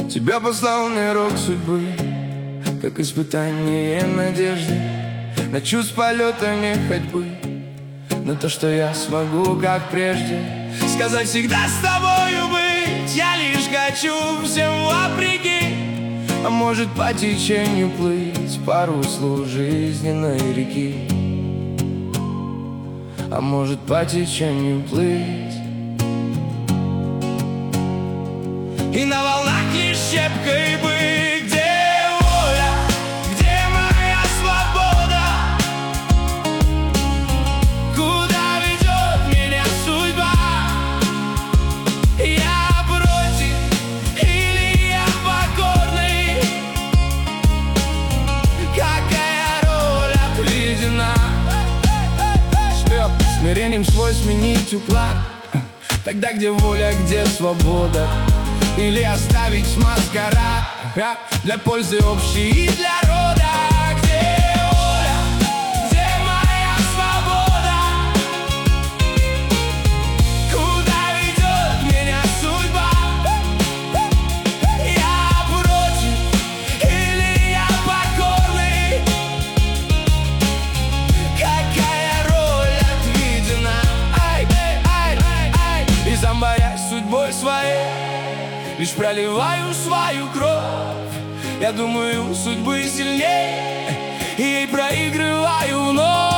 Тебя послал мне рок судьбы, как испытание надежды, на чувств полета не ходьбы, на то, что я смогу, как прежде, сказать всегда с тобою быть. Я лишь хочу всем вопреки, а может по течению плыть по руслу жизненной реки, а может по течению плыть. И на волнах лишь щепкой быть. Где воля, где моя свобода? Куда ведет меня судьба? Я против или я покорный? Какая роль отведена? Смирением свой сменить уклад. Тогда где воля, где свобода? Или оставить маскарад для пользы общей и для рода? Где воля, где моя свобода? Куда ведет меня судьба? Я против или я покорный? Какая роль отведена? И сам борясь судьбой своей, лишь проливаю свою кровь. Я думаю, судьбы сильнее, и ей проигрываю вновь.